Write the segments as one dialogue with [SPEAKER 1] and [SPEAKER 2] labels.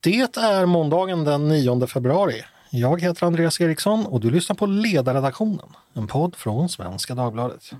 [SPEAKER 1] Det är måndagen den 9 februari. Jag heter Andreas Eriksson och du lyssnar på Ledarredaktionen, en podd från Svenska Dagbladet.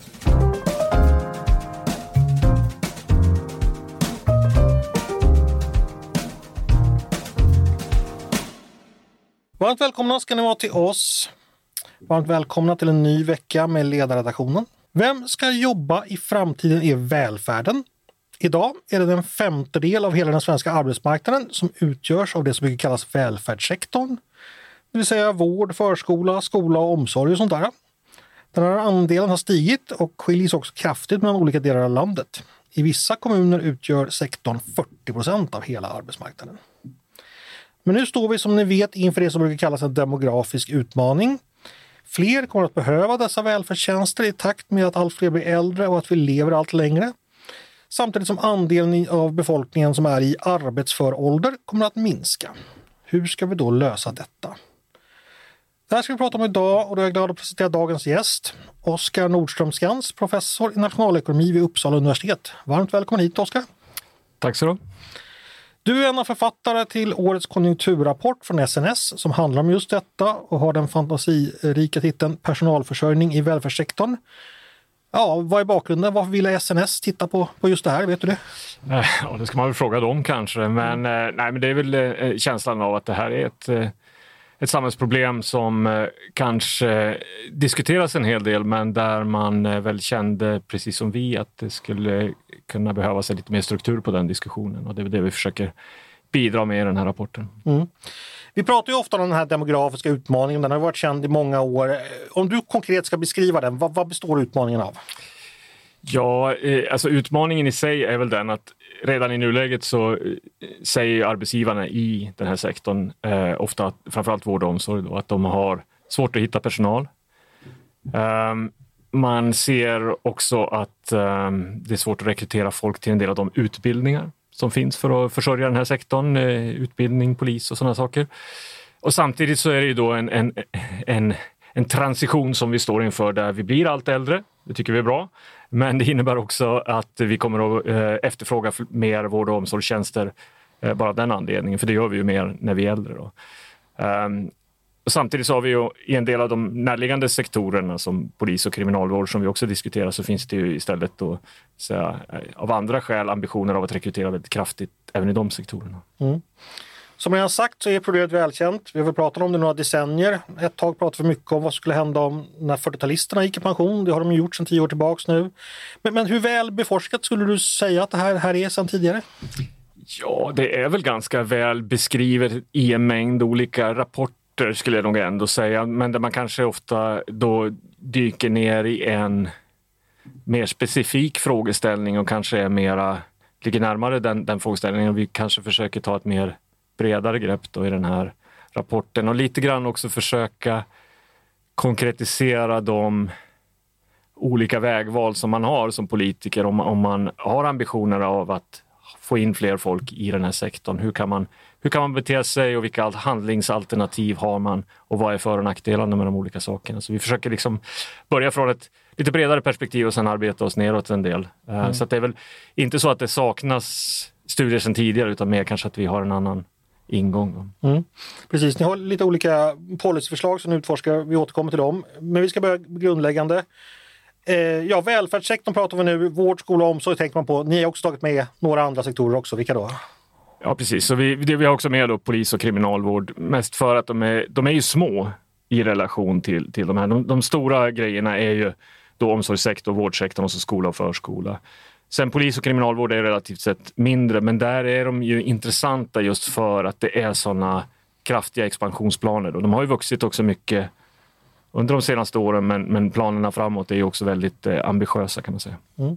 [SPEAKER 1] Varmt välkomna ska ni vara till oss. Varmt välkomna till en ny vecka med Ledarredaktionen. Vem ska jobba i framtiden i välfärden? Idag är det den 1/5 av hela den svenska arbetsmarknaden som utgörs av det som brukar kallas välfärdssektorn. Det vill säga vård, förskola, skola och omsorg och sånt där. Den här andelen har stigit och skiljs också kraftigt mellan olika delar av landet. I vissa kommuner utgör sektorn 40% av hela arbetsmarknaden. Men nu står vi som ni vet inför det som brukar kallas en demografisk utmaning. Fler kommer att behöva dessa välfärdstjänster i takt med att allt fler blir äldre och att vi lever allt längre. Samtidigt som andelen av befolkningen som är i arbetsför ålder kommer att minska. Hur ska vi då lösa detta? Det här ska vi prata om idag och då är jag glad att presentera dagens gäst. Oskar Nordström-Skans, professor i nationalekonomi vid Uppsala universitet. Varmt välkommen hit, Oskar.
[SPEAKER 2] Tack så mycket.
[SPEAKER 1] Du är en av författare till årets konjunkturrapport från SNS som handlar om just detta och har den fantasirika titeln Personalförsörjning i välfärdssektorn. Ja, vad är bakgrunden? Varför ville SNS titta på just det här? Vet du det?
[SPEAKER 2] Ja, det ska man väl fråga dem kanske. Men, men det är väl känslan av att det här är ett samhällsproblem som kanske diskuteras en hel del, men där man väl kände, precis som vi, att det skulle kunna behövas lite mer struktur på den diskussionen. Och det är det vi försöker bidra med i den här rapporten.
[SPEAKER 1] Mm. Vi pratar ju ofta om den här demografiska utmaningen. Den har varit känd i många år. Om du konkret ska beskriva den, vad består utmaningen av?
[SPEAKER 2] Ja, alltså utmaningen i sig är väl den att redan i nuläget så säger arbetsgivarna i den här sektorn, ofta framförallt vård och omsorg, då, att de har svårt att hitta personal. Man ser också att det är svårt att rekrytera folk till en del av de utbildningar som finns för att försörja den här sektorn, utbildning, polis och sådana saker. Och samtidigt så är det ju då en transition som vi står inför där vi blir allt äldre. Det tycker vi är bra. Men det innebär också att vi kommer att efterfråga mer vård- och omsorgstjänster bara av den anledningen. För det gör vi ju mer när vi är äldre då. Och samtidigt så har vi ju i en del av de närliggande sektorerna som polis och kriminalvård som vi också diskuterar, så finns det ju istället då av andra skäl ambitioner av att rekrytera väldigt kraftigt även i de sektorerna. Mm.
[SPEAKER 1] Som jag har sagt så är problemet välkänt. Vi har väl pratat om det några decennier. Ett tag pratade vi mycket om vad som skulle hända om när 40-talisterna gick i pension. Det har de gjort sedan 10 år tillbaka nu. Men hur väl beforskat skulle du säga att det här är sedan tidigare?
[SPEAKER 2] Ja, det är väl ganska väl beskrivet i en mängd olika rapporter skulle jag nog ändå säga. Men där man kanske ofta då dyker ner i en mer specifik frågeställning och kanske är ligger närmare den frågeställningen. Vi kanske försöker ta ett mer bredare grepp då i den här rapporten och lite grann också försöka konkretisera de olika vägval som man har som politiker om man har ambitioner av att få in fler folk i den här sektorn. Hur kan man bete sig och vilka handlingsalternativ har man och vad är för- och nackdelarna med de olika sakerna. Så vi försöker liksom börja från ett lite bredare perspektiv och sen arbeta oss neråt en del. Så att det är väl inte så att det saknas studier sedan tidigare utan mer kanske att vi har en annan ingång.
[SPEAKER 1] Mm. Precis, ni har lite olika policyförslag som ni utforskar, vi återkommer till dem. Men vi ska börja grundläggande. Välfärdssektorn pratar vi nu, vård, skola och omsorg tänker man på. Ni har också tagit med några andra sektorer också, vilka då?
[SPEAKER 2] Ja, precis. Så vi har också med då polis och kriminalvård, mest för att de är ju små i relation till de här. De stora grejerna är ju då omsorgssektor, vårdsektorn och så skola och förskola. Sen polis och kriminalvård är relativt sett mindre, men där är de ju intressanta just för att det är sådana kraftiga expansionsplaner. Och de har ju vuxit också mycket under de senaste åren, men planerna framåt är ju också väldigt ambitiösa kan man säga. Mm.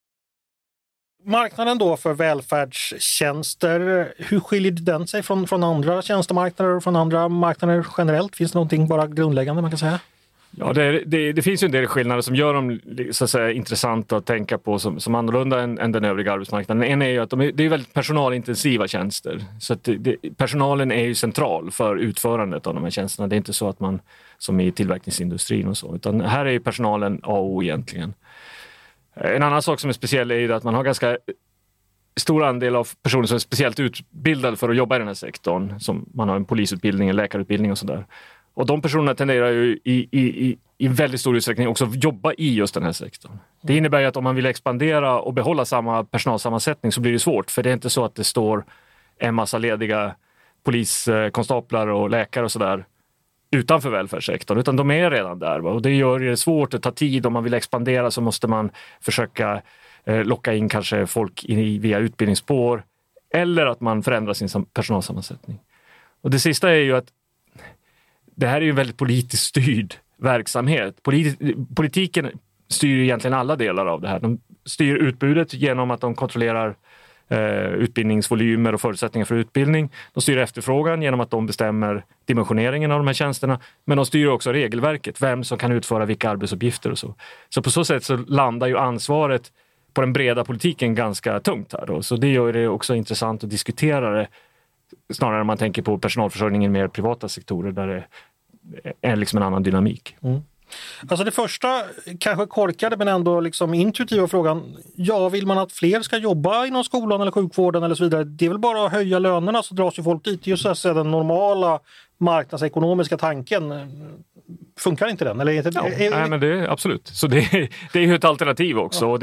[SPEAKER 1] Marknaden då för välfärdstjänster, hur skiljer den sig från andra tjänstemarknader och från andra marknader generellt? Finns det någonting bara grundläggande man kan säga?
[SPEAKER 2] Ja, det finns ju en del skillnader som gör dem så att säga intressanta att tänka på som annorlunda än den övriga arbetsmarknaden. En är ju att det är väldigt personalintensiva tjänster. Så att personalen är ju central för utförandet av de här tjänsterna. Det är inte så att man som i tillverkningsindustrin och så, utan här är ju personalen A och O egentligen. En annan sak som är speciell är ju att man har ganska stor andel av personer som är speciellt utbildade för att jobba i den här sektorn. Som man har en polisutbildning, en läkarutbildning och sådär. Och de personerna tenderar ju i väldigt stor utsträckning också att jobba i just den här sektorn. Det innebär ju att om man vill expandera och behålla samma personalsammansättning så blir det svårt. För det är inte så att det står en massa lediga poliskonstaplar och läkare och sådär utanför välfärdssektorn, utan de är redan där. Va? Och det gör det svårt, att ta tid. Om man vill expandera så måste man försöka locka in kanske folk via utbildningsspår eller att man förändrar sin personalsammansättning. Och det sista är ju att det här är ju en väldigt politiskt styrd verksamhet. Politiken styr egentligen alla delar av det här. De styr utbudet genom att de kontrollerar utbildningsvolymer och förutsättningar för utbildning. De styr efterfrågan genom att de bestämmer dimensioneringen av de här tjänsterna. Men de styr också regelverket, vem som kan utföra vilka arbetsuppgifter och så. Så på så sätt så landar ju ansvaret på den breda politiken ganska tungt här då. Så det gör det också intressant att diskutera det snarare när man tänker på personalförsörjningen i mer privata sektorer där det är liksom en annan dynamik.
[SPEAKER 1] Mm. Alltså det första, kanske korkade men ändå liksom intuitiva frågan, vill man att fler ska jobba inom skolan eller sjukvården eller så vidare, det är väl bara att höja lönerna så dras ju folk dit. Det är ju så att säga den normala marknadsekonomiska tanken. Funkar inte den? Eller inte,
[SPEAKER 2] nej, men det är absolut. Så det är ju ett alternativ också. Ja. Och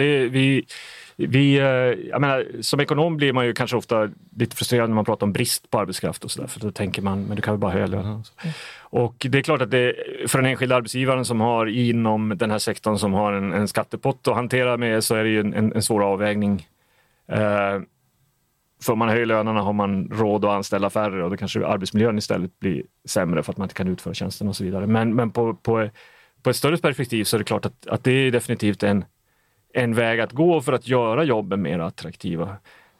[SPEAKER 2] jag menar, som ekonom blir man ju kanske ofta lite frustrerad när man pratar om brist på arbetskraft och sådär, för då tänker man, men du kan väl bara höja lönen. Och det är klart att det för den enskilda arbetsgivaren som har inom den här sektorn som har en skattepott att hantera med, så är det ju en svår avvägning. För om man höjer lönerna har man råd att anställa färre och då kanske arbetsmiljön istället blir sämre för att man inte kan utföra tjänsten och så vidare. Men på ett större perspektiv så är det klart att det är definitivt en väg att gå för att göra jobben mer attraktiva.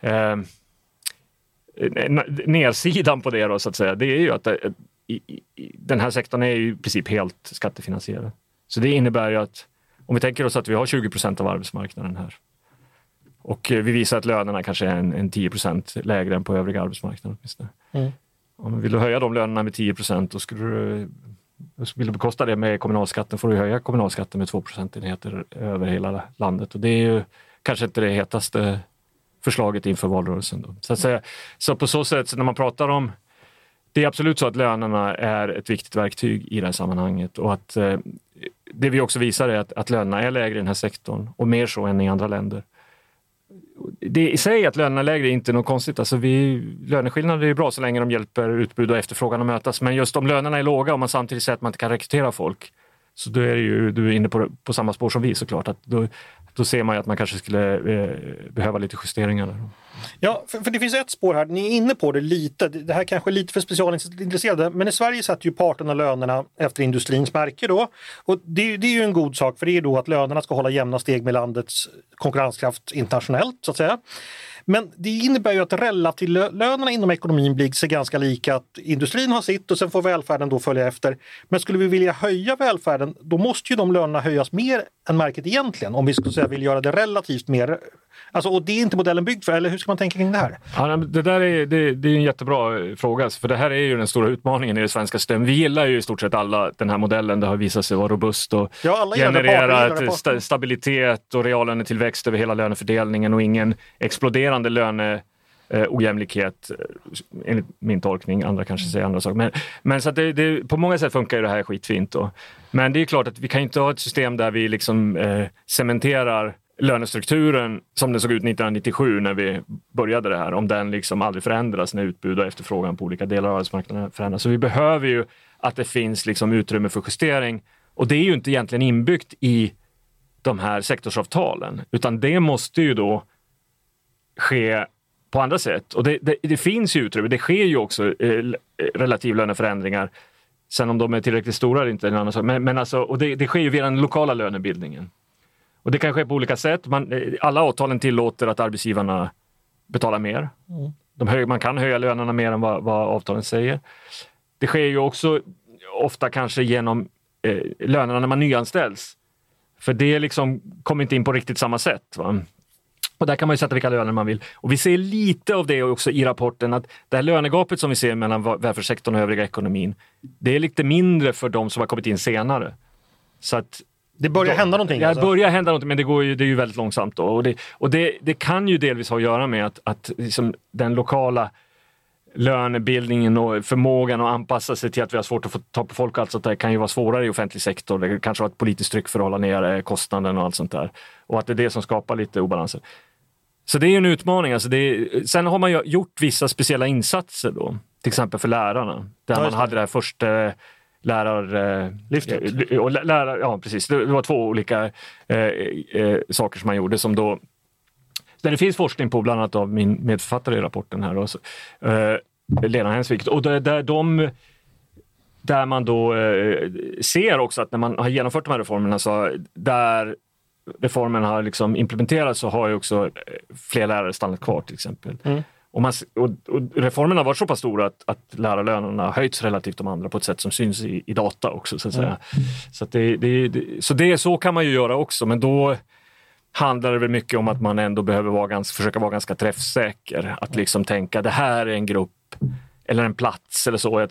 [SPEAKER 2] Nersidan på det då, så att säga, det är ju att den här sektorn är ju i princip helt skattefinansierad. Så det innebär ju att om vi tänker oss att vi har 20% av arbetsmarknaden här och vi visar att lönerna kanske är en 10% lägre än på övriga arbetsmarknaden. Om vill du höja de lönerna med 10% då vill du bekosta det med kommunalskatten, får du höja kommunalskatten med 2% över hela landet. Och det är ju kanske inte det hetaste förslaget inför valrörelsen då. Så att säga, så på så sätt, när man pratar om, det är absolut så att lönerna är ett viktigt verktyg i det här sammanhanget. Och att det vi också visar är att lönerna är lägre i den här sektorn och mer så än i andra länder. Det i sig att lönerna är lägre är inte något konstigt. Alltså löneskillnader är bra så länge de hjälper utbud och efterfrågan att mötas. Men just om lönerna är låga och man samtidigt säger att man inte kan rekrytera folk, så då är du är inne på samma spår som vi såklart. Att då ser man ju att man kanske skulle behöva lite justeringar där.
[SPEAKER 1] Ja, för det finns ett spår här. Ni är inne på det lite. Det här kanske är lite för specialintresserade. Men i Sverige sätter ju parterna lönerna efter industrins märke då. Och det är ju en god sak, för det är då att lönerna ska hålla jämna steg med landets konkurrenskraft internationellt så att säga. Men det innebär ju att relativlönerna inom ekonomin blir sig ganska lika, att industrin har sitt och sen får välfärden då följa efter. Men skulle vi vilja höja välfärden, då måste ju de lönerna höjas mer än märket egentligen, om vi skulle säga vill göra det relativt mer. Alltså, och det är inte modellen byggd för, eller hur ska man tänka kring det här?
[SPEAKER 2] Ja, det där är en jättebra fråga, för det här är ju den stora utmaningen i det svenska systemet. Vi gillar ju i stort sett alla den här modellen, det har visat sig vara robust och generera stabilitet och reallönetillväxt över hela lönefördelningen och ingen exploderande ojämlikhet, enligt min tolkning. Andra kanske säger andra saker. Men så att det på många sätt funkar ju det här skitfint då. Men det är klart att vi kan inte ha ett system där vi liksom cementerar lönestrukturen som den såg ut 1997 när vi började det här, om den liksom aldrig förändras när utbud och efterfrågan på olika delar av arbetsmarknaden förändras. Så vi behöver ju att det finns liksom utrymme för justering, och det är ju inte egentligen inbyggt i de här sektorsavtalen, utan det måste ju då ske på andra sätt. Och det finns ju utrymme, det sker ju också relativ löneförändringar. Sen om de är tillräckligt stora eller inte är en annan sak. Men alltså, och det sker ju via den lokala lönebildningen. Och det kan ske på olika sätt. Alla avtalen tillåter att arbetsgivarna betalar mer. Man kan höja lönerna mer än vad avtalen säger. Det sker ju också ofta kanske genom lönerna när man nyanställs. För det liksom kommer inte in på riktigt samma sätt. Va? Och där kan man ju sätta vilka löner man vill. Och vi ser lite av det också i rapporten, att det här lönegapet som vi ser mellan välfärdssektorn och övriga ekonomin, det är lite mindre för de som har kommit in senare. Så att
[SPEAKER 1] Det börjar hända någonting.
[SPEAKER 2] Det börjar hända någonting, men det är ju väldigt långsamt då. Och det kan ju delvis ha att göra med att liksom den lokala lönebildningen och förmågan att anpassa sig till att vi har svårt att få ta på folk och allt sånt där kan ju vara svårare i offentlig sektor. Det kanske har ett politiskt tryck för att hålla ner kostnaden och allt sånt där. Och att det är det som skapar lite obalanser. Så det är en utmaning. Alltså sen har man ju gjort vissa speciella insatser då. Till exempel för lärarna. Där man hade det här första
[SPEAKER 1] Lyftet.
[SPEAKER 2] Ja, precis. Det var 2 olika saker som man gjorde som då... Där det finns forskning på, bland annat av min medförfattare i rapporten här. Och så, Lena Hensvik. Och där man då ser också att när man har genomfört de här reformerna, så där reformen har liksom implementerats, så har ju också fler lärare stannat kvar till exempel. Och reformen har varit så pass stora att lärarlönerna har höjts relativt de andra på ett sätt som syns i data också, så att säga. Så så kan man ju göra också, men då handlar det väl mycket om att man ändå behöver försöka vara ganska träffsäker. Att liksom tänka, det här är en grupp eller en plats eller så.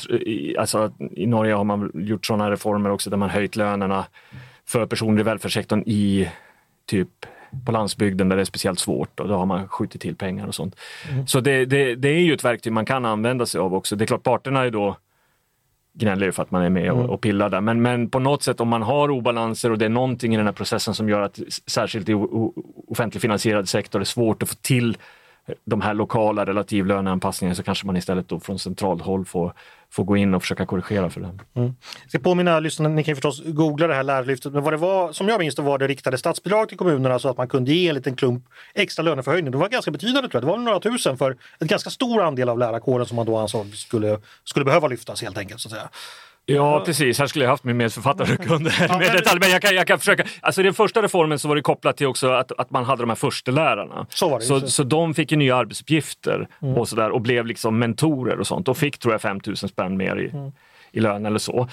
[SPEAKER 2] I Norge har man gjort sådana reformer också där man höjt lönerna för personer i välfärdssektorn i typ på landsbygden där det är speciellt svårt, och då har man skjutit till pengar och sånt. Så det är ju ett verktyg man kan använda sig av också. Det är klart, parterna är då gnäller för att man är med och pillar där. Men på något sätt, om man har obalanser och det är någonting i den här processen som gör att särskilt i offentligt finansierad sektor är svårt att få till de här lokala relativlöneanpassningarna, så kanske man istället då från centralt håll får gå in och försöka korrigera för det.
[SPEAKER 1] Jag ska påminna lyssnarna, ni kan förstås googla det här lärarlyftet, men vad det var, som jag minns, då var det riktade statsbidrag till kommunerna så att man kunde ge en liten klump extra löneförhöjning. Det var ganska betydande, tror jag. Det var några tusen för en ganska stor andel av lärarkåren som man då ansåg skulle behöva lyftas helt enkelt, så att säga.
[SPEAKER 2] Ja, precis. Här skulle jag haft min medförfattare med detalj. Men jag kan försöka. Alltså i den första reformen så var det kopplat till också att man hade de här första lärarna.
[SPEAKER 1] Så var det.
[SPEAKER 2] Så de fick ju nya arbetsuppgifter och sådär, och blev liksom mentorer och sånt. Och fick, tror jag, 5 000 spänn mer i lön eller så.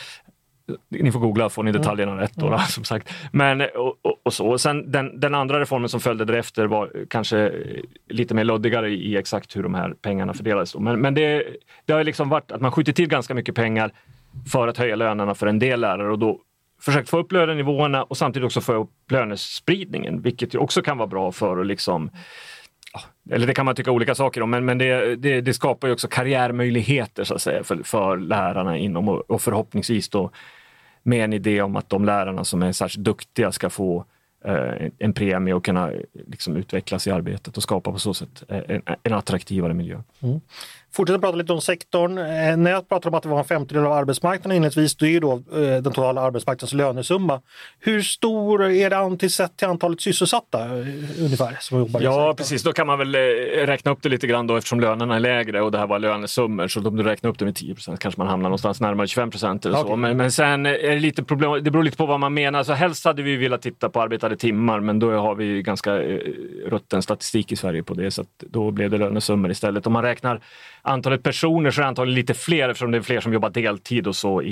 [SPEAKER 2] Ni får googla, får ni detaljerna rätt då, som sagt. Men, och så. Och sen den andra reformen som följde därefter var kanske lite mer luddigare i exakt hur de här pengarna fördelades. Men det har liksom varit att man skjuter till ganska mycket pengar för att höja lönerna för en del lärare, och då försökt få upp lönenivåerna och samtidigt också få upp lönespridningen, vilket ju också kan vara bra för att liksom, eller det kan man tycka olika saker om, men det skapar ju också karriärmöjligheter, så att säga, för lärarna inom, och förhoppningsvis då med en idé om att de lärarna som är särskilt duktiga ska få en premie och kunna liksom utvecklas i arbetet och skapa på så sätt en attraktivare miljö.
[SPEAKER 1] Fortsätter prata lite om sektorn. När jag pratar om att det var en 50% av arbetsmarknaden inledningsvis, det är ju då den totala arbetsmarknadens lönesumma. Hur stor är det sett till antalet sysselsatta ungefär som jobbar i sektorn?
[SPEAKER 2] Ja, precis. Då kan man väl räkna upp det lite grann då, eftersom lönerna är lägre och det här var lönesummor, så om du räknar upp det med 10% kanske man hamnar någonstans närmare 25% eller så. Men sen är det lite problem, det beror lite på vad man menar. Så helst hade vi velat titta på arbetade timmar, men då har vi ganska rutten statistik i Sverige på det, så att då blev det lönesummor istället. Om man räknar antalet personer så är antagligen lite fler, eftersom det är fler som jobbar deltid och så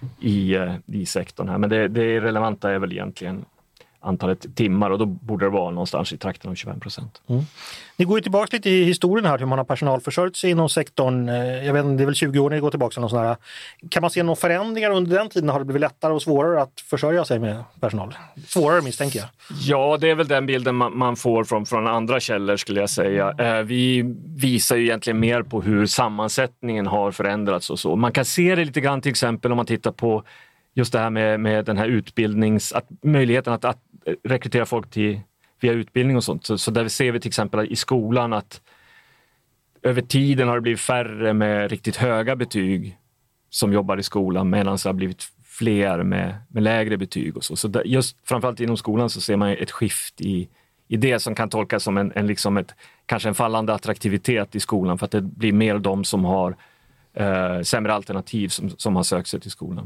[SPEAKER 2] i sektorn här. Men det relevanta är väl egentligen antalet timmar, och då borde det vara någonstans i trakten av 25%.
[SPEAKER 1] Ni går ju tillbaka lite i historien här, hur man har personalförsörjt sig inom sektorn. Jag vet inte, det är väl 20 år när det går tillbaka. Eller sådär. Kan man se några förändringar under den tiden? Har det blivit lättare och svårare att försörja sig med personal? Svårare, misstänker jag.
[SPEAKER 2] Ja, det är väl den bilden man får från andra källor, skulle jag säga. Vi visar ju egentligen mer på hur sammansättningen har förändrats och så. Man kan se det lite grann, till exempel om man tittar på just det här med den här möjligheten att rekrytera folk via utbildning och sånt. Så där ser vi till exempel i skolan att över tiden har det blivit färre med riktigt höga betyg som jobbar i skolan, medan det har blivit fler med lägre betyg och så. Så just framförallt inom skolan så ser man ett skift i det som kan tolkas som kanske en fallande attraktivitet i skolan, för att det blir mer de som har sämre alternativ som har sökt sig till skolan.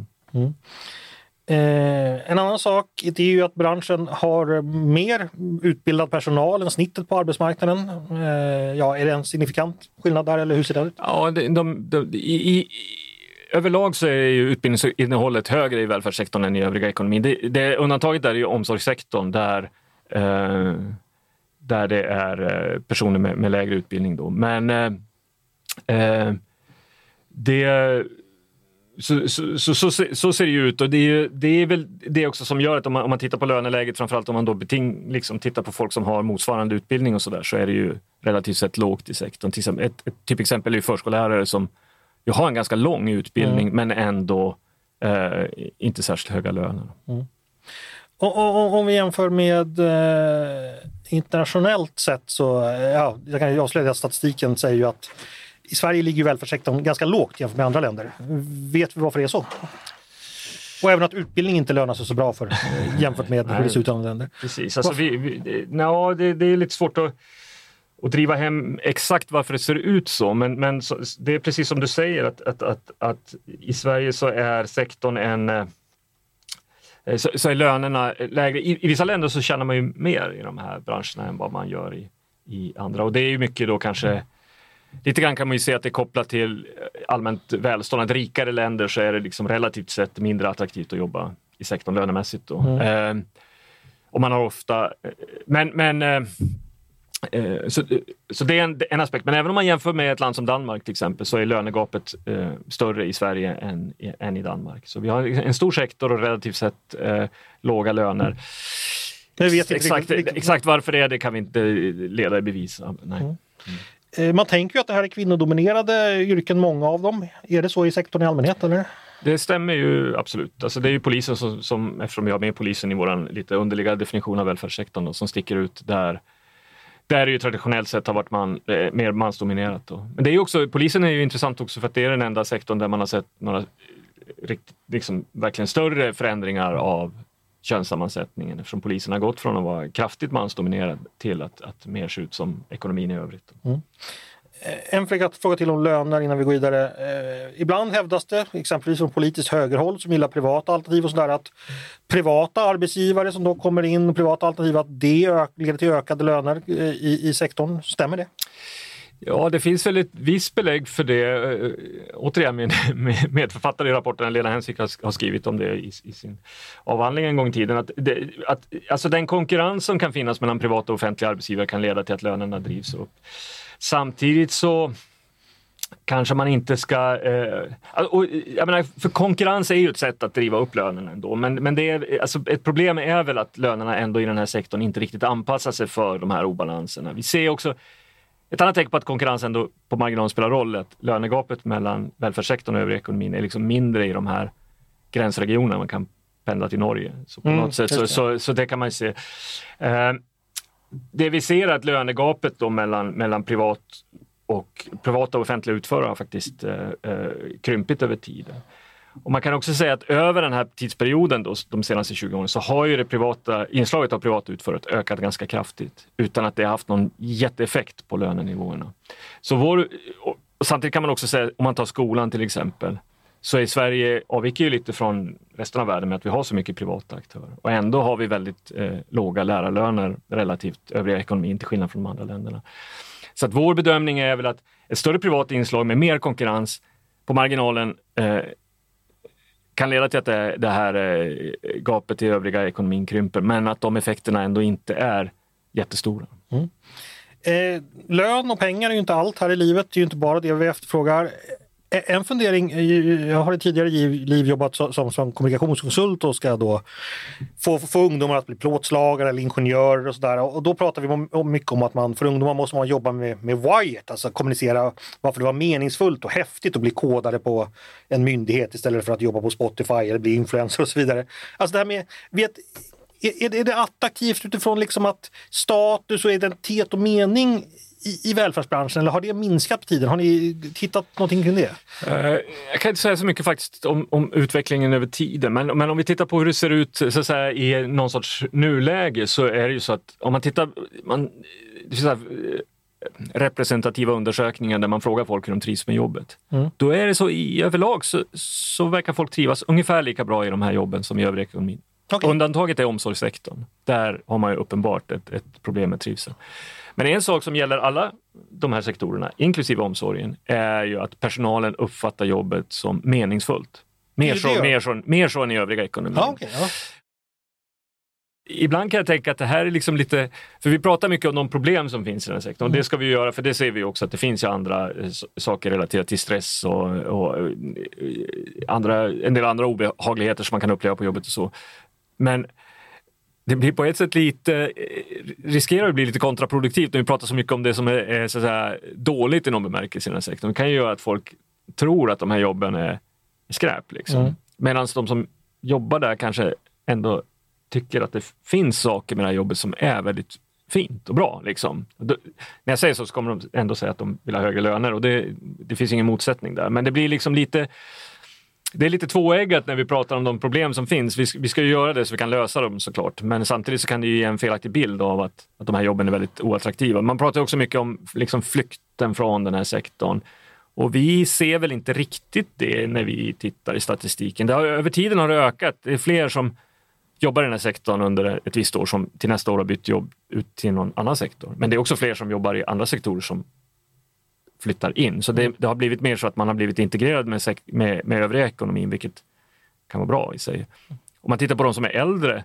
[SPEAKER 1] En annan sak är ju att branschen har mer utbildad personal än snittet på arbetsmarknaden. Är det en signifikant skillnad där, eller hur ser det ut?
[SPEAKER 2] Ja, överlag så är ju utbildningsinnehållet högre i välfärdssektorn än i övriga ekonomin. Det undantaget där är ju omsorgssektorn, där det är personer med lägre utbildning då. Men Så ser det ju ut, och det är väl det också som gör att om man tittar på löneläget, framförallt om man då liksom tittar på folk som har motsvarande utbildning och sådär, så är det ju relativt sett lågt i sektorn. Till exempel, ett typexempel är ju förskollärare som ju har en ganska lång utbildning men ändå inte särskilt höga löner.
[SPEAKER 1] Om vi jämför med internationellt sett så, jag kan ju avslöja att statistiken säger ju att i Sverige ligger ju välfärdssektorn ganska lågt jämfört med andra länder. Vet vi varför det är så? Och även att utbildning inte lönar sig så bra för jämfört med hur det ser ut i andra länder.
[SPEAKER 2] Precis, alltså det är lite svårt att driva hem exakt varför det ser ut så, men det är precis som du säger att i Sverige så är sektorn så är lönerna lägre. I vissa länder så tjänar man ju mer i de här branscherna än vad man gör i andra, och det är ju mycket då kanske lite grann kan man ju se att det är kopplat till allmänt välstånd. Att rikare länder så är det liksom relativt sett mindre attraktivt att jobba i sektorn lönemässigt då. Och man har ofta så det är en aspekt. Men även om man jämför med ett land som Danmark till exempel, så är lönegapet större i Sverige än i Danmark. Så vi har en stor sektor och relativt sett låga löner.
[SPEAKER 1] Jag vet
[SPEAKER 2] exakt varför det kan vi inte leda i bevis. Nej.
[SPEAKER 1] Man tänker ju att det här är kvinnodominerade yrken, många av dem. Är det så i sektorn i allmänhet, eller?
[SPEAKER 2] Det stämmer ju absolut. Alltså det är ju polisen som eftersom vi har med polisen i vår lite underliga definition av välfärdssektorn då, som sticker ut där det ju traditionellt sett har varit mer mansdominerat då. Men det är ju också, polisen är ju intressant också för att det är den enda sektorn där man har sett några riktigt, liksom, verkligen större förändringar av könssammansättningen, eftersom polisen har gått från att vara kraftigt mansdominerad till att mer se ut som ekonomin i övrigt.
[SPEAKER 1] En fråga till om löner innan vi går vidare. Ibland hävdas det, exempelvis från politiskt högerhåll som gillar privata alternativ och sådär, att privata arbetsgivare som då kommer in, privata alternativ, att det leder till ökade löner i sektorn. Stämmer det?
[SPEAKER 2] Ja, det finns väl ett visst belägg för det. Återigen, med författare i rapporten, Lena Hensvik har skrivit om det i sin avhandling en gång i tiden. Alltså den konkurrens som kan finnas mellan privata och offentliga arbetsgivare kan leda till att lönerna drivs upp. Samtidigt så kanske man inte ska... jag menar, för konkurrens är ju ett sätt att driva upp lönerna ändå. Men det är, alltså, ett problem är väl att lönerna ändå i den här sektorn inte riktigt anpassar sig för de här obalanserna. Vi ser också... Ett annat tecken på att konkurrens ändå på marginalen spelar roll är att lönegapet mellan välfärdssektorn och övrig ekonomin är liksom mindre i de här gränsregionerna. Man kan pendla till Norge. Så på något sätt så det kan man se. Det vi ser är att lönegapet då mellan privata och offentliga utförare har faktiskt krympit över tiden. Och man kan också säga att över den här tidsperioden då, de senaste 20 åren, så har ju det privata inslaget av privata utförare ökat ganska kraftigt utan att det har haft någon jätteeffekt på lönenivåerna. Så samtidigt kan man också säga, om man tar skolan till exempel, så är Sverige avviker ju lite från resten av världen med att vi har så mycket privata aktörer. Och ändå har vi väldigt låga lärarlöner relativt övriga ekonomin till skillnad från de andra länderna. Så att vår bedömning är väl att ett större privat inslag med mer konkurrens på marginalen kan leda till att det här gapet i övriga ekonomin krymper, men att de effekterna ändå inte är jättestora.
[SPEAKER 1] Lön och pengar är ju inte allt här i livet, det är ju inte bara det vi efterfrågar. En fundering, jag har i tidigare liv jobbat som kommunikationskonsult och ska då få ungdomar att bli plåtslagare eller ingenjörer och sådär. Och då pratar vi mycket om att för ungdomar måste man jobba med wired, alltså kommunicera varför det var meningsfullt och häftigt att bli kodare på en myndighet istället för att jobba på Spotify eller bli influencer och så vidare. Alltså det här med, är det attraktivt utifrån liksom att status och identitet och mening i välfärdsbranschen, eller har det minskat på tiden? Har ni tittat någonting kring det?
[SPEAKER 2] Jag kan inte säga så mycket faktiskt om utvecklingen över tiden, men om vi tittar på hur det ser ut så att säga, i någon sorts nuläge, så är det ju så att om man tittar det finns så här, representativa undersökningar där man frågar folk hur de trivs med jobbet. Då är det så i överlag så verkar folk trivas ungefär lika bra i de här jobben som i övrig ekonomin. Okay. Undantaget är omsorgssektorn. Där har man ju uppenbart ett problem med trivsel. Men en sak som gäller alla de här sektorerna, inklusive omsorgen, är ju att personalen uppfattar jobbet som meningsfullt. Mer så än i övriga ekonomin.
[SPEAKER 1] Ja, okay, ja.
[SPEAKER 2] ibland kan jag tänka att det här är liksom lite, för vi pratar mycket om de problem som finns i den här sektorn. Det ska vi göra, för det ser vi också att det finns ju andra saker relaterat till stress och en del andra obehagligheter som man kan uppleva på jobbet och så. Men det blir på ett sätt riskerar att bli lite kontraproduktivt när vi pratar så mycket om det som är så att säga, dåligt i någon bemärkelse i den här sektorn. Det kan ju göra att folk tror att de här jobben är skräp liksom. Medan de som jobbar där kanske ändå tycker att det finns saker med det här jobbet som är väldigt fint och bra. Liksom. När jag säger så kommer de ändå säga att de vill ha högre löner och det finns ingen motsättning där. Men det blir liksom lite tvåeggat när vi pratar om de problem som finns. Vi ska ju göra det så vi kan lösa dem såklart. Men samtidigt så kan det ju ge en felaktig bild av att de här jobben är väldigt oattraktiva. Man pratar också mycket om liksom flykten från den här sektorn. Och vi ser väl inte riktigt det när vi tittar i statistiken. Över tiden har det ökat. Det är fler som jobbar i den här sektorn under ett visst år som till nästa år har bytt jobb ut till någon annan sektor. Men det är också fler som jobbar i andra sektorer som flyttar in. Så det har blivit mer så att man har blivit integrerad med övriga ekonomin, vilket kan vara bra i sig. Om man tittar på de som är äldre,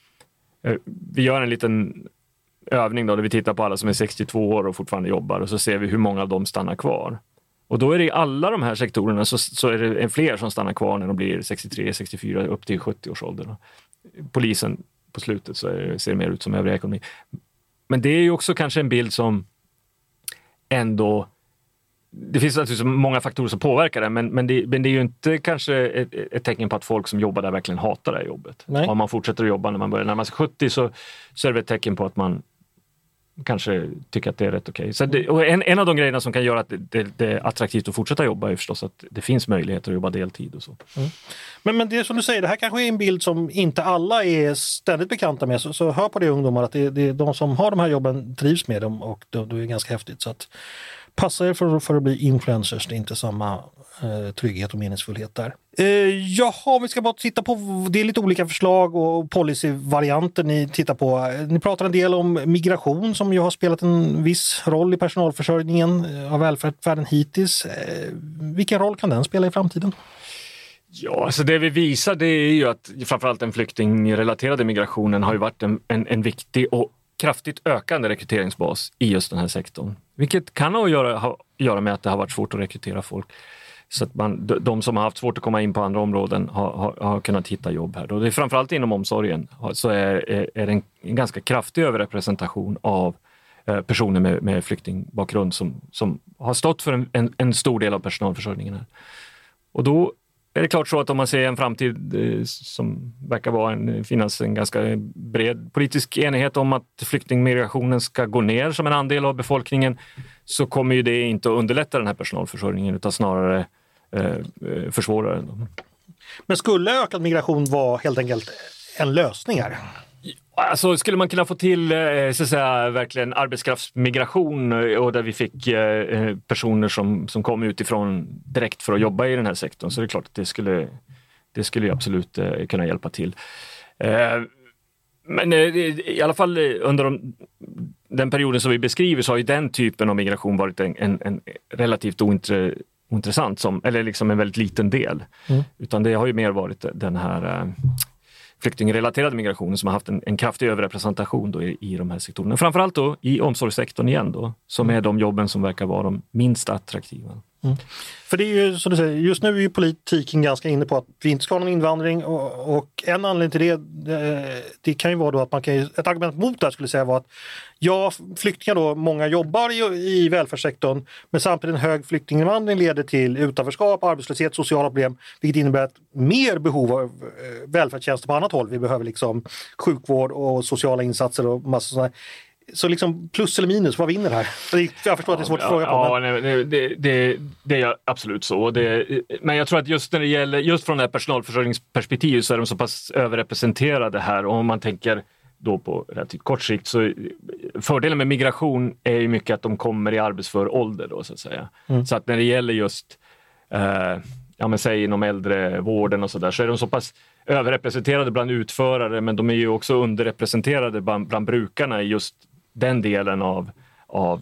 [SPEAKER 2] vi gör en liten övning då, där vi tittar på alla som är 62 år och fortfarande jobbar och så ser vi hur många av dem stannar kvar. Och då är det i alla de här sektorerna så är det fler som stannar kvar när de blir 63, 64 upp till 70 års ålder. Polisen på slutet så ser det mer ut som övriga ekonomi. Men det är ju också kanske en bild som ändå, det finns naturligtvis många faktorer som påverkar det, men det är ju inte kanske ett tecken på att folk som jobbar där verkligen hatar det här jobbet. Nej. Om man fortsätter att jobba när man börjar närma sig 70 så är det ett tecken på att man kanske tycker att det är rätt okej. Så och en av de grejerna som kan göra att det är attraktivt att fortsätta jobba är förstås att det finns möjligheter att jobba deltid och så.
[SPEAKER 1] Men det som du säger, det här kanske är en bild som inte alla är ständigt bekanta med. Så hör på det ungdomar att det är de som har de här jobben trivs med dem och det är ganska häftigt. Så att passa er för att bli influencers, det är inte samma trygghet och meningsfullhet där. Jaha, vi ska bara titta på, det är lite olika förslag och policyvarianter ni tittar på. Ni pratar en del om migration som ju har spelat en viss roll i personalförsörjningen av välfärden hittills. Vilken roll kan den spela i framtiden?
[SPEAKER 2] Ja, alltså det vi visar det är ju att framförallt den flyktingrelaterade migrationen har ju varit en viktig och kraftigt ökande rekryteringsbas i just den här sektorn. Vilket kan ha att göra med att det har varit svårt att rekrytera folk. Så att de som har haft svårt att komma in på andra områden har kunnat hitta jobb här. Och det är framförallt inom omsorgen så är det en ganska kraftig överrepresentation av personer med flyktingbakgrund som har stått för en stor del av personalförsörjningen här. Och då är det klart så att om man ser en framtid som verkar finnas en ganska bred politisk enighet om att flyktingmigrationen ska gå ner som en andel av befolkningen, så kommer ju det inte att underlätta den här personalförsörjningen utan snarare försvåra den. Men skulle ökad migration vara helt enkelt en lösning här? Alltså skulle man kunna få till så att säga, verkligen arbetskraftsmigration och där vi fick personer som kom utifrån direkt för att jobba i den här sektorn, så är det klart att det skulle ju absolut kunna hjälpa till. Men i alla fall under den perioden som vi beskriver så har ju den typen av migration varit en relativt ointressant eller liksom en väldigt liten del. Utan det har ju mer varit den här flyktingrelaterade migrationen som har haft en kraftig överrepresentation då i de här sektorerna. Framförallt då i omsorgssektorn igen då, som är de jobben som verkar vara de minst attraktiva. För det är ju som du säger, just nu är ju politiken ganska inne på att vi inte ska ha någon invandring och en anledning till det kan ju vara då att man kan ett argument mot det här skulle säga var att ja, flyktingar då, många jobbar i välfärdssektorn, men samtidigt en hög flyktinginvandring leder till utanförskap, arbetslöshet, sociala problem, vilket innebär ett mer behov av välfärdstjänster på annat håll. Vi behöver liksom sjukvård och sociala insatser och massa sådana. Så liksom plus eller minus, vad vinner här? Jag förstår att det är svårt att fråga på. Ja, men det är absolut så. Men jag tror att just när det gäller, just från det här personalförsörjningsperspektivet så är de så pass överrepresenterade här. Och om man tänker då på relativt kort sikt så fördelen med migration är ju mycket att de kommer i arbetsför ålder då så att säga. Så att när det gäller just säg inom äldrevården och sådär så är de så pass överrepresenterade bland utförare, men de är ju också underrepresenterade bland brukarna i just den delen av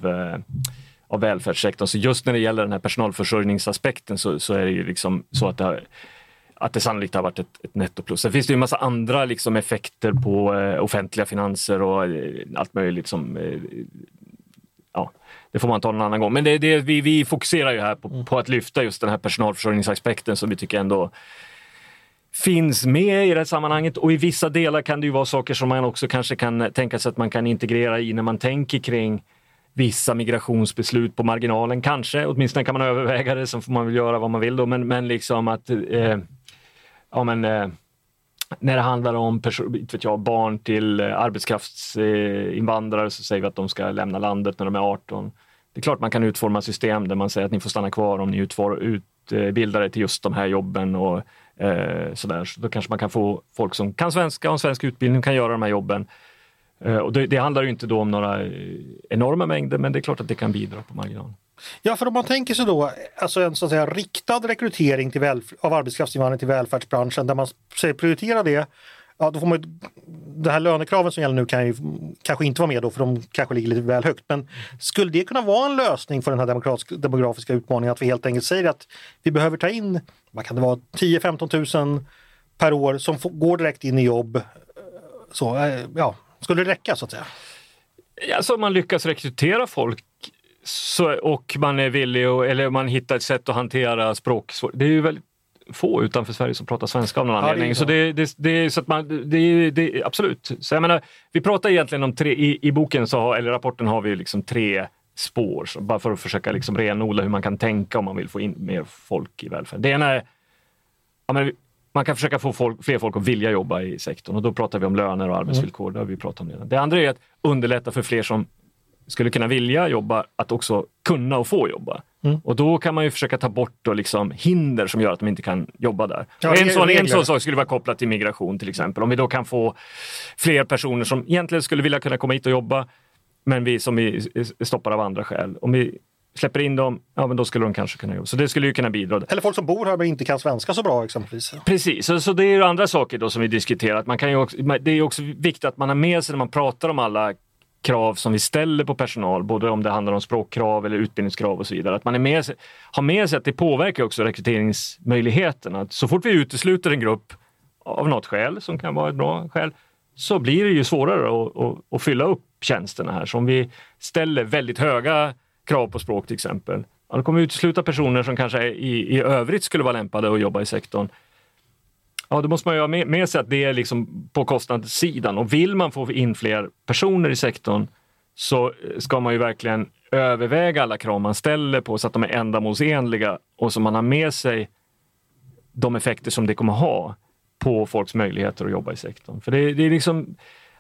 [SPEAKER 2] välfärdssektorn. Så just när det gäller den här personalförsörjningsaspekten så är det ju liksom så att att det sannolikt har varit ett nettoplus. Sen finns det ju en massa andra liksom effekter på offentliga finanser och allt möjligt som det får man ta en annan gång. Men vi fokuserar ju här på att lyfta just den här personalförsörjningsaspekten som vi tycker ändå finns med i det här sammanhanget, och i vissa delar kan det ju vara saker som man också kanske kan tänka sig att man kan integrera i när man tänker kring vissa migrationsbeslut på marginalen kanske. Åtminstone kan man överväga det, så får man väl göra vad man vill då. Men liksom att när det handlar om barn till arbetskraftsinvandrare så säger vi att de ska lämna landet när de är 18. Det är klart man kan utforma system där man säger att ni får stanna kvar om ni utbildar er till just de här jobben och sådär. Så då kanske man kan få folk som kan svenska och en svensk utbildning kan göra de här jobben. Och det handlar ju inte då om några enorma mängder, men det är klart att det kan bidra på marginalen.
[SPEAKER 1] Ja, för om man tänker sig då alltså en så att säga riktad rekrytering av arbetskraftsinvandring till välfärdsbranschen där man säger prioritera det, ja då får man det här lönekraven som gäller nu kan ju kanske inte vara med då, för de kanske ligger lite väl högt, men skulle det kunna vara en lösning för den här demografiska utmaningen att vi helt enkelt säger att vi behöver ta in, vad kan det vara, 10-15 000 per år som går direkt in i jobb, så skulle det räcka så att säga?
[SPEAKER 2] Ja, så om man lyckas rekrytera folk och man är villig eller man hittar ett sätt att hantera språk. Det är ju väldigt få utanför Sverige som pratar svenska av någon anledning. Så det är så att det absolut. Så jag menar, vi pratar egentligen om i boken eller rapporten har vi liksom 3 spår, så bara för att försöka liksom renodla hur man kan tänka om man vill få in mer folk i välfärd. Det ena är man kan försöka få fler folk att vilja jobba i sektorn, och då pratar vi om löner och arbetsvillkor. Det har vi pratat om redan. Det andra är att underlätta för fler som skulle kunna vilja jobba att också kunna och få jobba. Och då kan man ju försöka ta bort då liksom hinder som gör att de inte kan jobba där. Ja, en sån sak skulle vara kopplat till migration till exempel. Om vi då kan få fler personer som egentligen skulle vilja kunna komma hit och jobba, men vi stoppar av andra skäl. Om vi släpper in dem, ja men då skulle de kanske kunna jobba. Så det skulle ju kunna bidra.
[SPEAKER 1] Eller folk som bor här men inte kan svenska så bra exempelvis.
[SPEAKER 2] Precis, så det är ju andra saker då som vi diskuterar. Man kan ju också, det är ju också viktigt att man har med sig när man pratar om alla krav som vi ställer på personal, både om det handlar om språkkrav eller utbildningskrav och så vidare. Att man har med sig att det påverkar också rekryteringsmöjligheterna. Så fort vi utesluter en grupp av något skäl, som kan vara ett bra skäl, så blir det ju svårare att fylla upp tjänsterna här. Så om vi ställer väldigt höga krav på språk till exempel, då kommer vi utesluta personer som kanske i övrigt skulle vara lämpade att jobba i sektorn. Ja, då måste man ju ha med sig att det är liksom på kostnadssidan. Och vill man få in fler personer i sektorn så ska man ju verkligen överväga alla krav man ställer på så att de är ändamålsenliga och så man har med sig de effekter som det kommer ha på folks möjligheter att jobba i sektorn. För det är liksom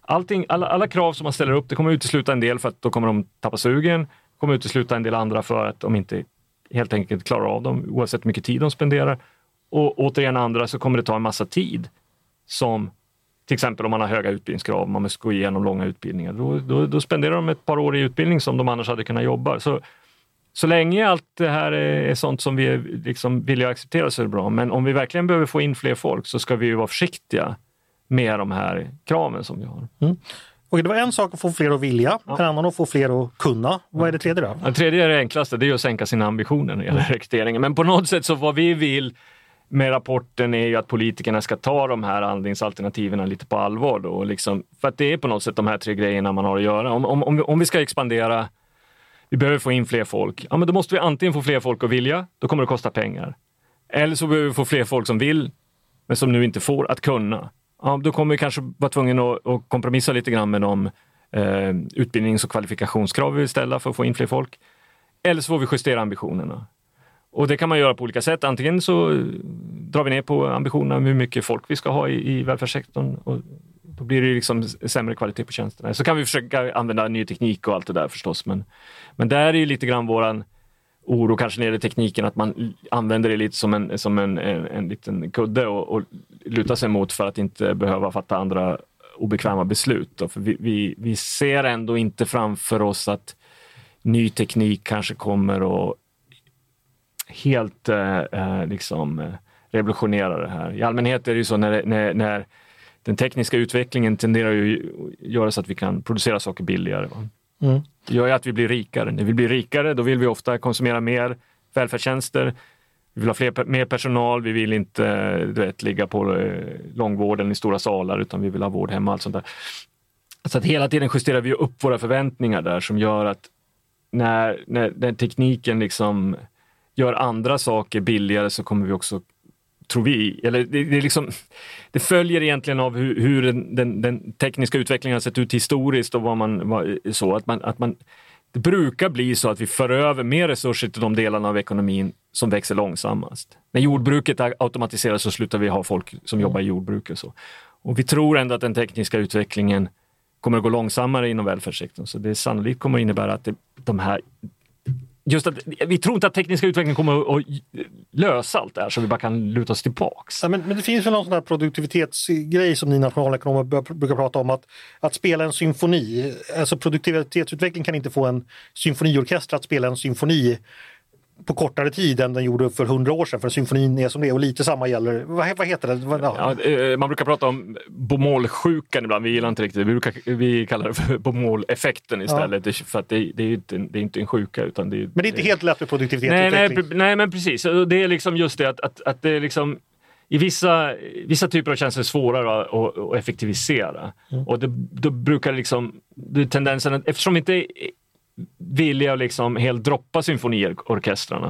[SPEAKER 2] alla krav som man ställer upp, det kommer utesluta en del för att då kommer de tappa sugen, kommer utesluta en del andra för att de inte helt enkelt klarar av dem oavsett hur mycket tid de spenderar. Och återigen andra så kommer det ta en massa tid, som till exempel om man har höga utbildningskrav, man måste gå igenom långa utbildningar, då spenderar de ett par år i utbildning som de annars hade kunnat jobba. Så länge allt det här är sånt som vi liksom vill acceptera så är det bra, men om vi verkligen behöver få in fler folk så ska vi ju vara försiktiga med de här kraven som vi har.
[SPEAKER 1] Okej, det var en sak att få fler att vilja, en annan att få fler att kunna. Vad är det tredje då?
[SPEAKER 2] Det tredje är det enklaste, det är att sänka sina ambitioner när det gäller rekryteringen. Men på något sätt så vad vi vill med rapporten är ju att politikerna ska ta de här handlingsalternativen lite på allvar då, liksom, för att det är på något sätt de här 3 grejerna man har att göra. Om vi ska expandera, vi behöver få in fler folk. Ja, men då måste vi antingen få fler folk att vilja, då kommer det kosta pengar. Eller så behöver vi få fler folk som vill, men som nu inte får att kunna. Ja, då kommer vi kanske vara tvungna att kompromissa lite grann med de utbildnings- och kvalifikationskrav vi vill ställa för att få in fler folk. Eller så får vi justera ambitionerna. Och det kan man göra på olika sätt. Antingen så drar vi ner på ambitionerna med hur mycket folk vi ska ha i välfärdssektorn. Och då blir det liksom sämre kvalitet på tjänsterna. Så kan vi försöka använda ny teknik och allt det där förstås. Men där är ju lite grann våran oro kanske när det gäller tekniken, att man använder det lite som en liten kudde och lutar sig mot för att inte behöva fatta andra obekväma beslut. Då. För vi ser ändå inte framför oss att ny teknik kanske kommer att helt revolutionera det här. I allmänhet är det ju så när den tekniska utvecklingen tenderar ju att göra så att vi kan producera saker billigare. Det gör ju att vi blir rikare. När vi blir rikare, då vill vi ofta konsumera mer välfärdstjänster. Vi vill ha mer personal, vi vill inte ligga på långvården i stora salar, utan vi vill ha vård hemma och allt sånt där. Så att hela tiden justerar vi upp våra förväntningar där, som gör att när tekniken liksom gör andra saker billigare, så kommer vi också, tror vi, eller det är liksom, det följer egentligen av hur den tekniska utvecklingen har sett ut historiskt, och att man det brukar bli så att vi för över mer resurser till de delarna av ekonomin som växer långsammast. När jordbruket automatiseras så slutar vi ha folk som jobbar i jordbruk och så. Och vi tror ändå att den tekniska utvecklingen kommer att gå långsammare inom välfärdssektorn. Så det sannolikt kommer att innebära att vi tror inte att tekniska utvecklingen kommer att lösa allt det här, så vi bara kan luta oss tillbaks.
[SPEAKER 1] Ja, men det finns väl någon sån här produktivitetsgrej som ni nationalekonomer brukar prata om, att spela en symfoni. Alltså produktivitetsutveckling kan inte få en symfoniorkester att spela en symfoni på kortare tid än den gjorde för 100 år sedan, för symfonin är som det är, och lite samma gäller. Vad heter det?
[SPEAKER 2] Ja, man brukar prata om bomålsjukan ibland, vi gillar inte riktigt. Vi kallar det för bomåleffekten istället, ja. För att det är inte en sjuka, utan men
[SPEAKER 1] det är inte helt lätt med produktivitetsutveckling.
[SPEAKER 2] Nej, men precis. Det är liksom just det att det är liksom i vissa typer av tjänster är svårare att effektivisera. Och då brukar det tendensen att, eftersom vi inte vilja liksom helt droppa symfoniorkestrarna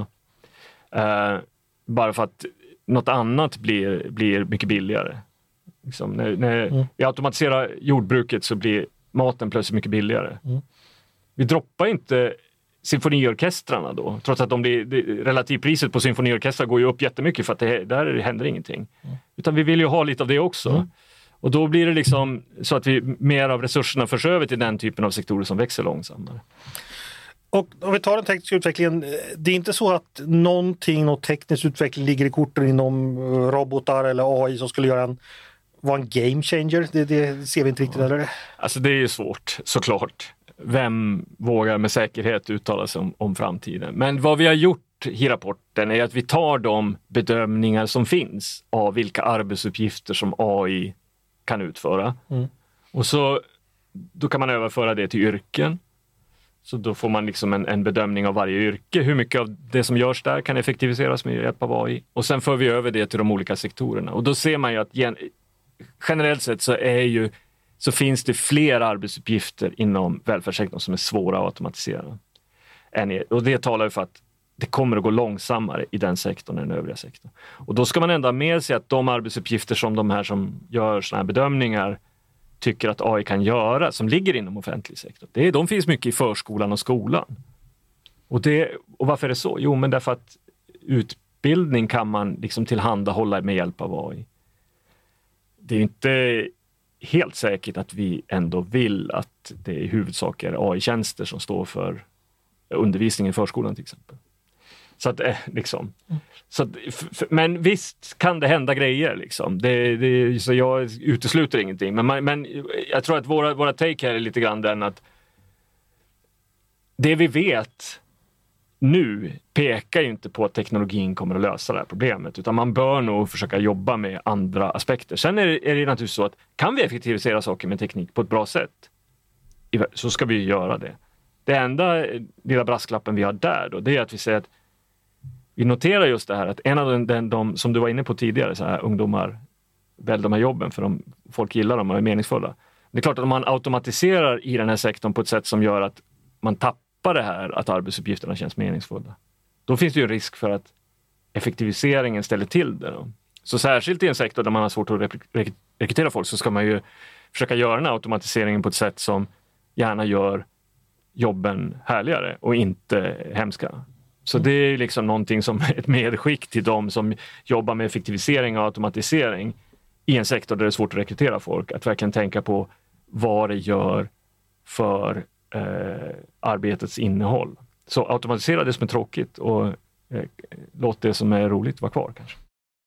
[SPEAKER 2] bara för att något annat blir mycket billigare. Liksom, när vi automatiserar jordbruket så blir maten plötsligt mycket billigare. Vi droppar inte symfoniorkestrarna då, trots att relativpriset på symfoniorkestrar går ju upp jättemycket, för att där händer ingenting. Utan vi vill ju ha lite av det också. Och då blir det liksom så att vi mer av resurserna förs över till den typen av sektorer som växer långsammare.
[SPEAKER 1] Och om vi tar den tekniska utvecklingen, det är inte så att någon teknisk utveckling ligger i korten inom robotar eller AI som skulle vara en game changer? Det ser vi inte riktigt, eller?
[SPEAKER 2] Alltså det är ju svårt, såklart. Vem vågar med säkerhet uttala sig om framtiden? Men vad vi har gjort i rapporten är att vi tar de bedömningar som finns av vilka arbetsuppgifter som AI kan utföra. Och då kan man överföra det till yrken. Så då får man liksom en bedömning av varje yrke. Hur mycket av det som görs där kan effektiviseras med hjälp av AI. Och sen för vi över det till de olika sektorerna. Och då ser man ju att generellt sett så finns det fler arbetsuppgifter inom välfärdssektorn som är svåra att automatisera. Och det talar ju för att det kommer att gå långsammare i den sektorn än den övriga sektorn. Och då ska man ändå med sig att de arbetsuppgifter som de här som gör såna här bedömningar tycker att AI kan göra, som ligger inom offentlig sektor. De finns mycket i förskolan och skolan. Och varför är det så? Jo, men därför att utbildning kan man liksom tillhandahålla med hjälp av AI. Det är inte helt säkert att vi ändå vill att det i huvudsak är AI-tjänster som står för undervisning i förskolan till exempel. Så att men visst kan det hända grejer liksom. Så jag utesluter ingenting. Men jag tror att våra take här är lite grann den att det vi vet nu pekar ju inte på att teknologin kommer att lösa det här problemet, utan man bör nog försöka jobba med andra aspekter. Sen är det naturligtvis så att kan vi effektivisera saker med teknik på ett bra sätt, så ska vi göra det. Det enda lilla brasklappen vi har där då, det är att vi säger att vi noterar just det här att en av de som du var inne på tidigare, så här, ungdomar väljer de här jobben för folk gillar dem och är meningsfulla. Det är klart att om man automatiserar i den här sektorn på ett sätt som gör att man tappar det här att arbetsuppgifterna känns meningsfulla, då finns det ju risk för att effektiviseringen ställer till det då. Så särskilt i en sektor där man har svårt att rekrytera folk, så ska man ju försöka göra den här automatiseringen på ett sätt som gärna gör jobben härligare och inte hemska. Så det är liksom någonting som ett medskick till de som jobbar med effektivisering och automatisering i en sektor där det är svårt att rekrytera folk. Att verkligen tänka på vad det gör för arbetets innehåll. Så automatisera det som är tråkigt och låt det som är roligt vara kvar kanske.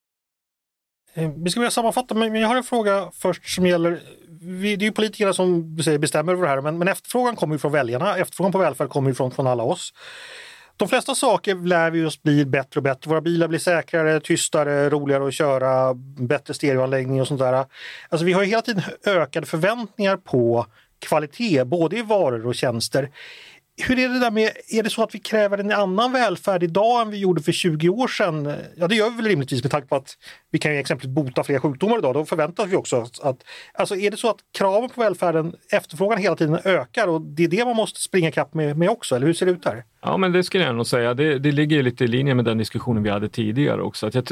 [SPEAKER 1] Vi ska börja sammanfatta, men jag har en fråga först som gäller, det är ju politikerna som du säger bestämmer över det här, men efterfrågan kommer ju från väljarna, efterfrågan på välfärd kommer ju från alla oss. De flesta saker lär vi oss bli bättre och bättre. Våra bilar blir säkrare, tystare, roligare att köra, bättre stereoanläggning och sånt där. Alltså vi har ju hela tiden ökade förväntningar på kvalitet, både i varor och tjänster. Hur är det där med, är det så att vi kräver en annan välfärd idag än vi gjorde för 20 år sedan? Ja, det gör vi väl rimligtvis med tanke på att vi kan ju exempelvis bota fler sjukdomar idag. Då förväntas vi också att alltså är det så att kraven på välfärden, efterfrågan hela tiden ökar och det är det man måste springa kapp med också, eller hur ser det ut här?
[SPEAKER 2] Ja, men det skulle jag nog säga. Det ligger lite i linje med den diskussionen vi hade tidigare också. Att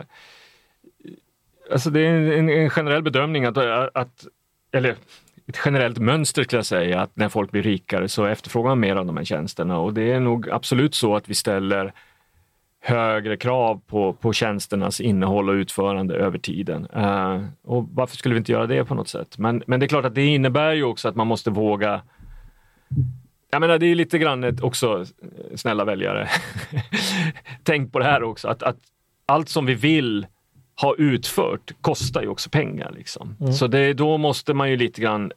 [SPEAKER 2] alltså det är en generell bedömning eller ett generellt mönster skulle jag säga, att när folk blir rikare så efterfrågar man mer av de här tjänsterna, och det är nog absolut så att vi ställer högre krav på tjänsternas innehåll och utförande över tiden. Och varför skulle vi inte göra det på något sätt? Men det är klart att det innebär ju också att man måste våga. Jag menar, det är lite grann också, snälla väljare, tänk på det här också, att allt som vi vill ha utfört kostar ju också pengar liksom. Så då måste man ju lite grann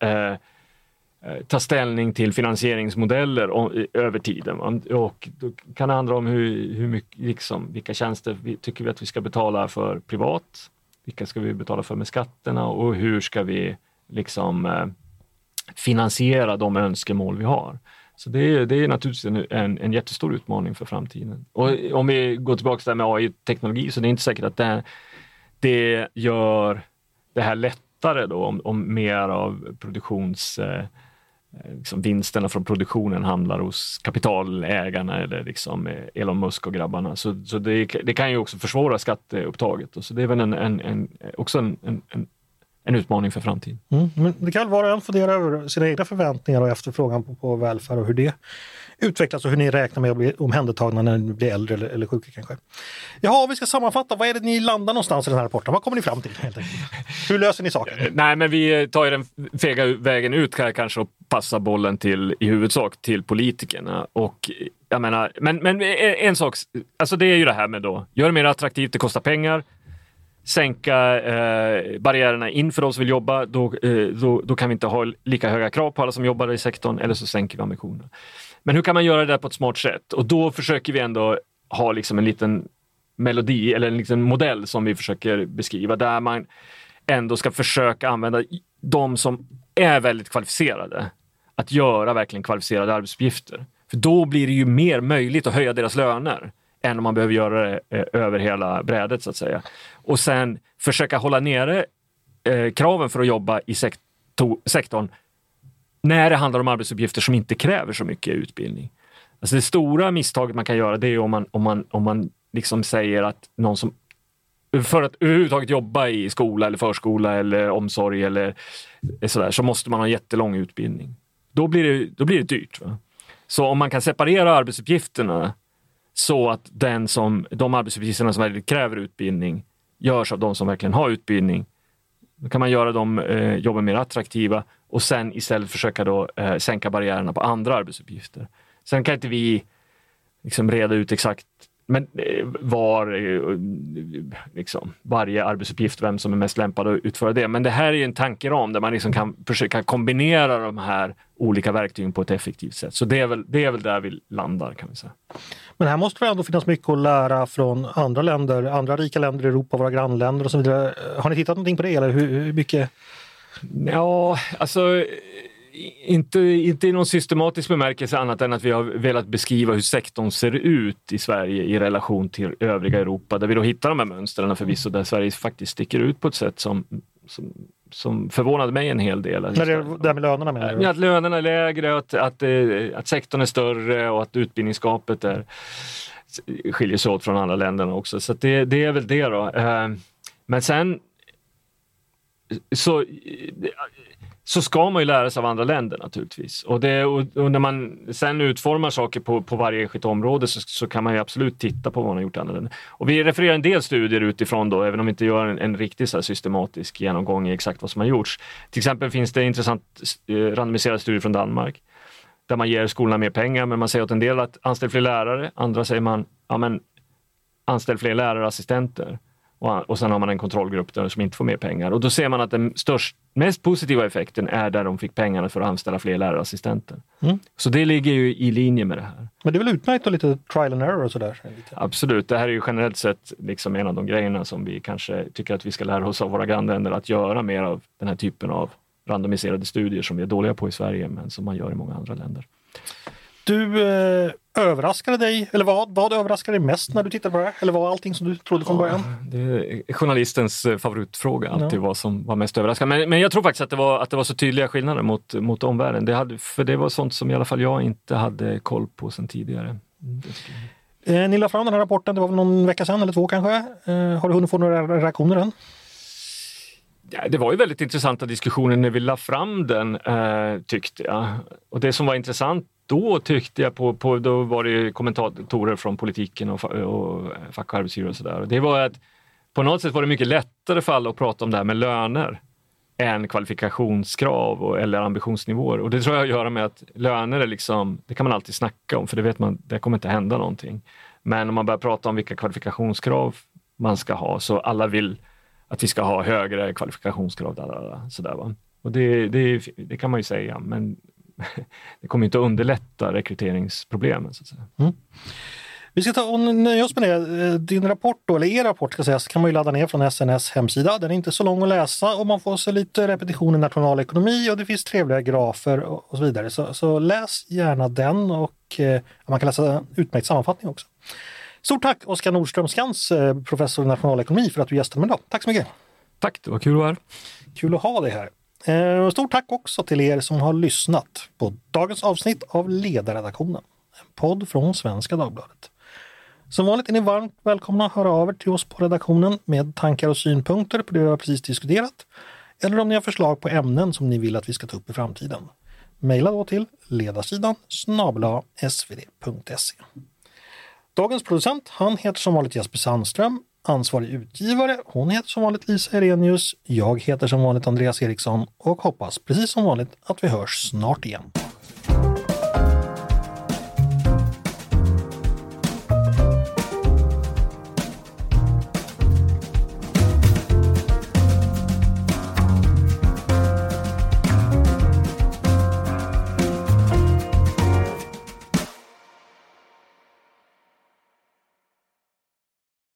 [SPEAKER 2] ta ställning till finansieringsmodeller över tiden. Och då kan det handla om hur mycket, liksom, vilka tjänster tycker vi att vi ska betala för privat, vilka ska vi betala för med skatterna och hur ska vi liksom finansiera de önskemål vi har. Så det är naturligtvis en jättestor utmaning för framtiden. Och om vi går tillbaka till det med AI-teknologi, så det är inte säkert att det gör det här lättare då, om mer av liksom vinsterna från produktionen hamnar hos kapitalägarna eller liksom Elon Musk och grabbarna. Så det kan ju också försvåra skatteupptaget. Och så det är väl också en utmaning för framtiden.
[SPEAKER 1] Men det kan vara en fundera över sina egna förväntningar och efterfrågan på välfärd och hur det utvecklas och hur ni räknar med att bli omhändertagna när ni blir äldre eller sjuka kanske. Jaha, vi ska sammanfatta. Vad är det ni landar någonstans i den här rapporten? Vad kommer ni fram till helt enkelt? Hur löser ni saken?
[SPEAKER 2] Nej, men vi tar ju den fega vägen ut kanske och passar bollen i huvudsak till politikerna. Och jag menar, men en sak, alltså det är ju det här med då, gör det mer attraktivt, det kostar pengar. Sänka barriärerna in för oss som vill jobba, då kan vi inte ha lika höga krav på alla som jobbar i sektorn, eller så sänker vi ambitionerna. Men hur kan man göra det där på ett smart sätt? Och då försöker vi ändå ha liksom en liten melodi eller en liten modell som vi försöker beskriva, där man ändå ska försöka använda de som är väldigt kvalificerade att göra verkligen kvalificerade arbetsuppgifter. För då blir det ju mer möjligt att höja deras löner än om man behöver göra det över hela brädet så att säga. Och sen försöka hålla nere kraven för att jobba i sektorn när det handlar om arbetsuppgifter som inte kräver så mycket utbildning. Alltså det stora misstaget man kan göra, det är om man liksom säger att någon som för att överhuvudtaget jobba i skola eller förskola eller omsorg eller sådär, så måste man ha jättelång utbildning. Då blir det dyrt. Va? Så om man kan separera arbetsuppgifterna så att de arbetsuppgifterna som verkligen kräver utbildning görs av de som verkligen har utbildning, då kan man göra de jobben mer attraktiva och sen istället försöka då sänka barriärerna på andra arbetsuppgifter. Sen kan inte vi liksom reda ut exakt men liksom varje arbetsuppgift, vem som är mest lämpad att utföra det. Men det här är en tankeram där man liksom kan försöka kombinera de här olika verktygen på ett effektivt sätt. Så det är väl där vi landar, kan vi säga.
[SPEAKER 1] Men här måste det ändå finnas mycket att lära från andra länder, andra rika länder i Europa, våra grannländer och så vidare. Har ni tittat någonting på det, eller hur mycket?
[SPEAKER 2] Ja, alltså inte i någon systematisk bemärkelse annat än att vi har velat beskriva hur sektorn ser ut i Sverige i relation till övriga Europa, där vi då hittar de här mönstren förvisso, där Sverige faktiskt sticker ut på ett sätt som förvånade mig en hel del.
[SPEAKER 1] När det är där med lönerna, menar du?
[SPEAKER 2] Att lönerna är lägre, att sektorn är större och att utbildningsgapet skiljer sig åt från andra länderna också. Så det är väl det då. Men sen så ska man ju lära sig av andra länder naturligtvis. Och när man sen utformar saker på varje enskilt område så kan man ju absolut titta på vad man har gjort i andra länder. Och vi refererar en del studier utifrån då, även om vi inte gör en riktigt så här systematisk genomgång i exakt vad som har gjorts. Till exempel finns det intressant randomiserade studier från Danmark, där man ger skolorna mer pengar, men man säger åt en del att anställ fler lärare, andra säger man anställ fler lärarassistenter. Och sen har man en kontrollgrupp där som inte får mer pengar. Och då ser man att den mest positiva effekten är där de fick pengarna för att anställa fler lärarassistenter. Så det ligger ju i linje med det här. Men
[SPEAKER 1] det är väl utmärkt och lite trial and error och sådär?
[SPEAKER 2] Absolut, det här är ju generellt sett liksom en av de grejerna som vi kanske tycker att vi ska lära oss av våra grannländer, att göra mer av den här typen av randomiserade studier som vi är dåliga på i Sverige, men som man gör i många andra länder.
[SPEAKER 1] Du överraskade dig, eller vad överraskade dig mest när du tittade på det här? Eller var allting som du trodde från början?
[SPEAKER 2] Det är journalistens favoritfråga, alltid vad som var mest överraskande. Men jag tror faktiskt att det var så tydliga skillnader mot omvärlden. För det var sånt som i alla fall jag inte hade koll på sedan tidigare.
[SPEAKER 1] Ni la fram den här rapporten, det var väl någon vecka sedan eller 2 kanske. Har du hunnit få några reaktioner än?
[SPEAKER 2] Ja, det var ju väldigt intressanta diskussioner när vi la fram den, tyckte jag. Och det som var intressant då tyckte jag då var det ju kommentatorer från politiken och fack- och arbetsgivare och sådär. Det var att på något sätt var det mycket lättare för alla att prata om det här med löner än kvalifikationskrav eller ambitionsnivåer. Och det tror jag har att göra med att löner är liksom, det kan man alltid snacka om, för det vet man, det kommer inte hända någonting. Men om man börjar prata om vilka kvalifikationskrav man ska ha, så alla vill att vi ska ha högre kvalifikationskrav sådär, va? Och det kan man ju säga, men det kommer inte att underlätta rekryteringsproblemen, så att säga.
[SPEAKER 1] Vi ska ta och nöja oss med det. Din rapport då, eller er rapport ska sägas, kan man ju ladda ner från SNS hemsida. Den är inte så lång att läsa och man får se lite repetition i nationalekonomi och det finns trevliga grafer och så vidare. Så läs gärna den och man kan läsa utmärkt sammanfattning också. Stort tack Oskar Nordström-Skans, professor i nationalekonomi, för att du gästade mig idag. Tack så mycket.
[SPEAKER 2] Tack, det var kul att vara här.
[SPEAKER 1] Kul att ha dig här. Stort tack också till er som har lyssnat på dagens avsnitt av Ledarredaktionen, en podd från Svenska Dagbladet. Som vanligt är ni varmt välkomna att höra av er till oss på redaktionen med tankar och synpunkter på det vi har precis diskuterat, eller om ni har förslag på ämnen som ni vill att vi ska ta upp i framtiden. Maila då till ledarsidan@svd.se. Dagens producent, han heter som vanligt Jesper Sandström. Ansvarig utgivare, hon heter som vanligt Lisa Erenius. Jag heter som vanligt Andreas Eriksson och hoppas precis som vanligt att vi hörs snart igen.